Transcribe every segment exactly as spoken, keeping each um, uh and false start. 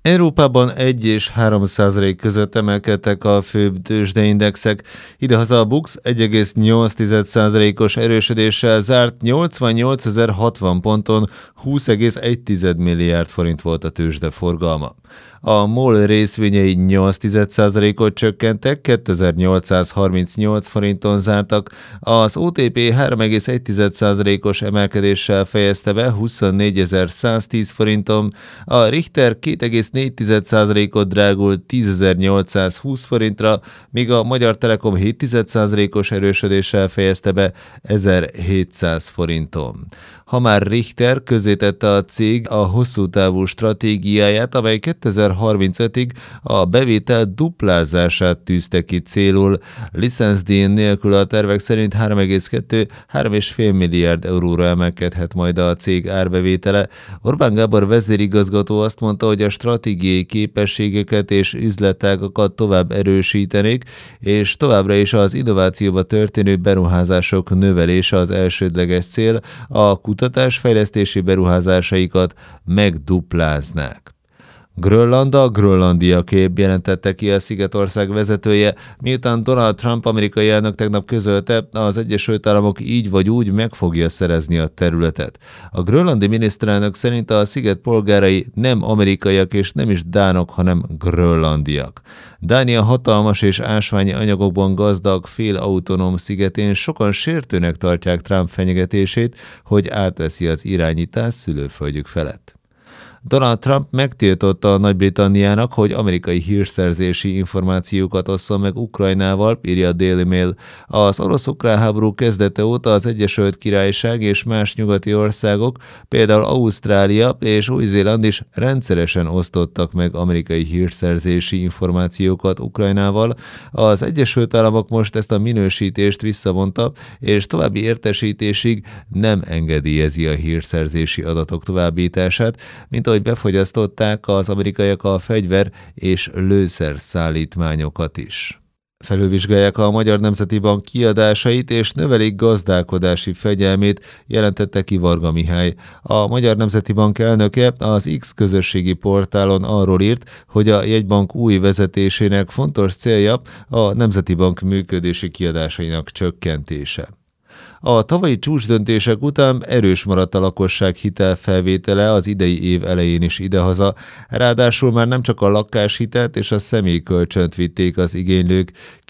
Európában egy és három százalék között emelkedtek a főbb tőzsdeindexek. Idehaza a BUX egy egész nyolc százalékos erősödéssel zárt nyolcvannyolcezer-hatvan ponton, húsz egész egy milliárd forint volt a tőzsde forgalma. A MOL részvényei nyolc százalékot csökkentek, kétezer-nyolcszázharmincnyolc forinton zártak, az o té pé három egész egy százalékos emelkedéssel fejezte be huszonnégyezer-száztíz forinton, a Richter két egész négy százalékot drágult tízezer-nyolcszázhúsz forintra, míg a Magyar Telekom hét százalékos erősödéssel fejezte be ezerhétszáz forinton. Ha már Richter közzétette a cég a hosszú távú stratégiáját, amely kétezer-harmincötig a bevétel duplázását tűzte ki célul. Licenzdíj nélkül a tervek szerint három egész kettő-három egész öt milliárd euróra emelkedhet majd a cég árbevétele. Orbán Gábor vezérigazgató azt mondta, hogy a stratégiai képességeket és üzletágakat tovább erősítenék, és továbbra is az innovációba történő beruházások növelése az elsődleges cél, a kutatásfejlesztési beruházásaikat megdupláznák. Grönland a grönlandiaké, jelentette ki a Szigetország vezetője, miután Donald Trump amerikai elnök tegnap közölte, az Egyesült Államok így vagy úgy meg fogja szerezni a területet. A grönlandi miniszterelnök szerint a sziget polgárai nem amerikaiak és nem is dánok, hanem grönlandiak. Dánia hatalmas és ásványi anyagokban gazdag félautonóm szigetén sokan sértőnek tartják Trump fenyegetését, hogy átveszi az irányítást szülőföldjük felett. Donald Trump megtiltotta Nagy-Britanniának, hogy amerikai hírszerzési információkat osszon meg Ukrajnával, írja a Daily Mail. Az orosz-ukrán háború kezdete óta az Egyesült Királyság és más nyugati országok, például Ausztrália és Új-Zéland is rendszeresen osztottak meg amerikai hírszerzési információkat Ukrajnával. Az Egyesült Államok most ezt a minősítést visszavonta, és további értesítésig nem engedélyezi a hírszerzési adatok továbbítását, mint hogy befogyasztották az amerikaiak a fegyver- és lőszerszállítmányokat is. Felülvizsgálják a Magyar Nemzeti Bank kiadásait és növelik gazdálkodási fegyelmét, jelentette ki Varga Mihály. A Magyar Nemzeti Bank elnöke az X közösségi portálon arról írt, hogy a jegybank új vezetésének fontos célja a Nemzeti Bank működési kiadásainak csökkentése. A tavalyi csúcsdöntések után erős maradt a lakosság hitelfelvétele az idei év elején is idehaza, ráadásul már nem csak a lakáshitelt és a személykölcsönt vitték az igénylők.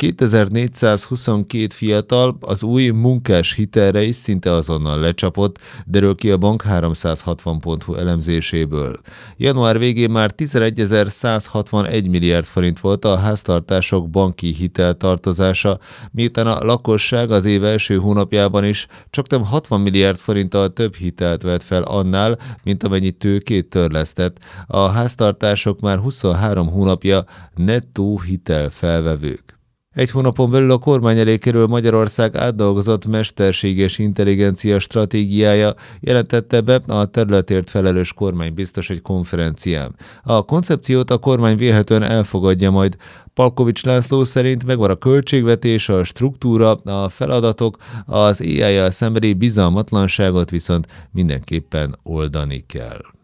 kétezer-négyszázhuszonkét fiatal az új munkás hitelre is szinte azonnal lecsapott, derül ki a bank háromszázhatvan pont hu elemzéséből. Január végén már tizenegyezer-százhatvanegy milliárd forint volt a háztartások banki hiteltartozása, miután a lakosság az év első hónapjában is csaknem hatvan milliárd forinttal több hitelt vett fel annál, mint amennyit tőkét törlesztett. A háztartások már huszonhárom hónapja nettó hitelfelvevők. Egy hónapon belül a kormány elé kerül Magyarország átdolgozott mesterséges intelligencia stratégiája, jelentette be a területért felelős kormánybiztos egy konferencián. A koncepciót a kormány vélhetően elfogadja majd. Palkovics László szerint megvan a költségvetés, a struktúra, a feladatok, az á i-jal szembeni bizalmatlanságot viszont mindenképpen oldani kell.